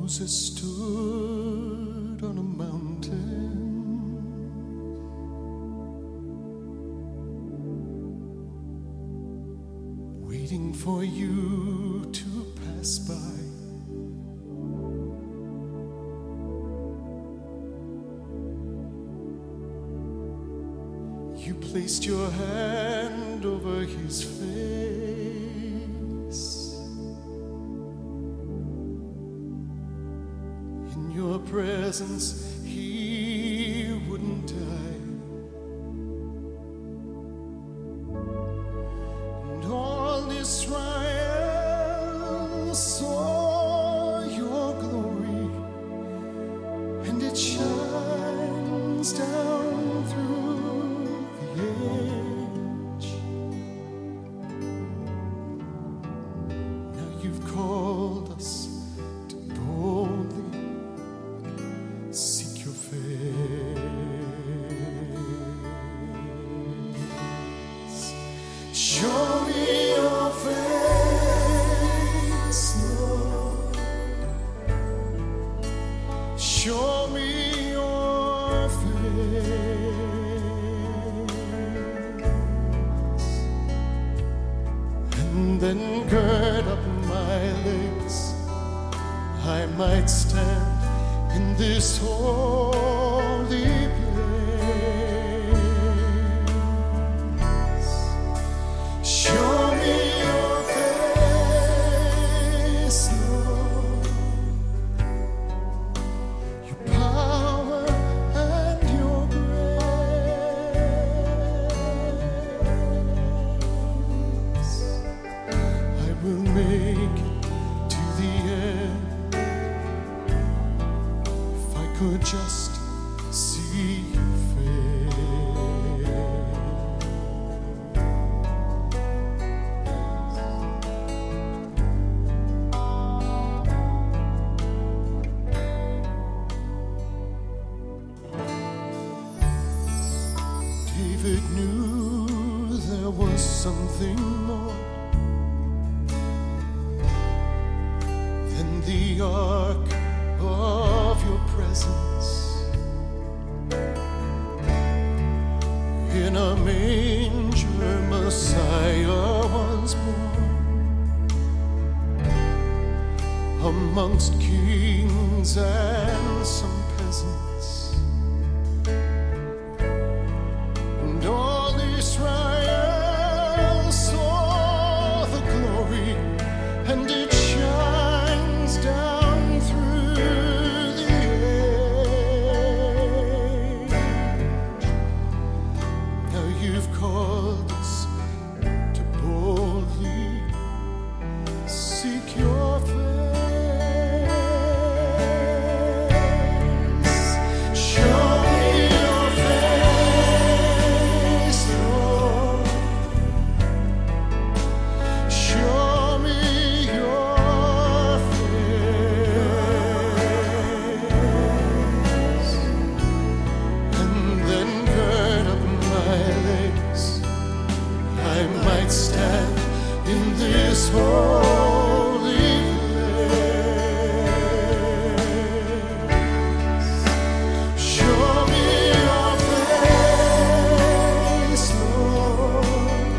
Moses stood on a mountain, waiting for you to pass by. You placed your hand over his face. In your presence, he wouldn't die. And all Israel saw your glory, and it shines down through the age. Now you've called us to boldly seek your face. Show me your face, Lord. Show me your face. And then gird up my legs, I might stand in this holy place. Show me your face, Lord, your power and your grace. I will make it to the end if I could just see your face. David knew there was something more than the ark of your presence. In a manger, Messiah was born amongst kings and some peasants. And all Israel saw the glory, and it shines down through the age. Now you've called us to boldly seek your face. Show me your face, Lord. Show me your face. And then gird up my legs, I might stand in this holy place. Show me your face, Lord,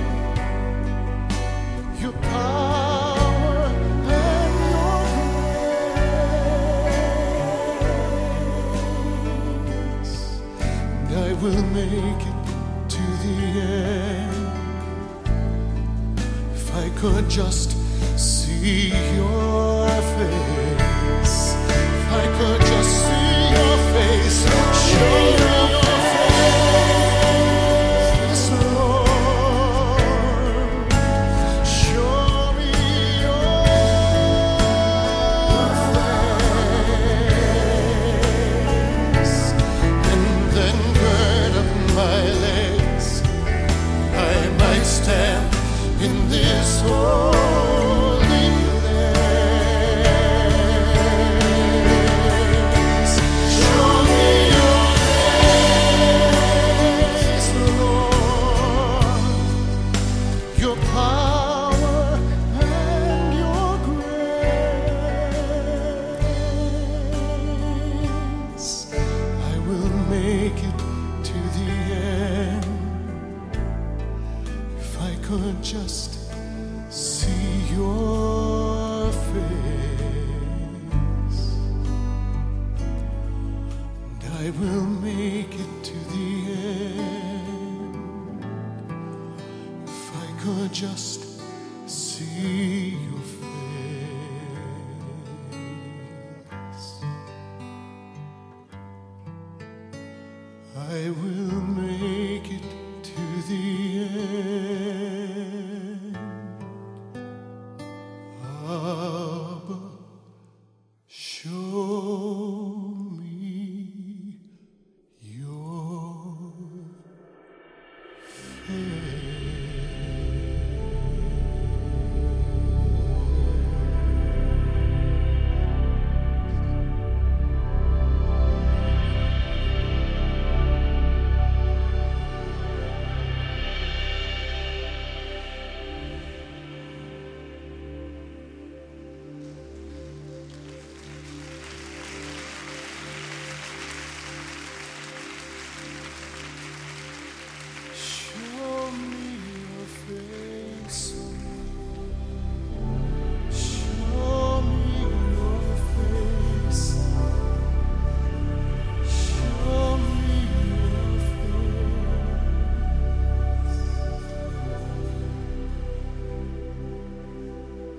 your power and your grace. And I will make it to the end if I could just see your face. If I could just see your face. Show me your face, Lord. Show me your face. And then gird up my legs, I might stand in this holy place. Show me your face, Lord, your power and your grace. could just see your face, and I will make it to the end. If I could just see your face.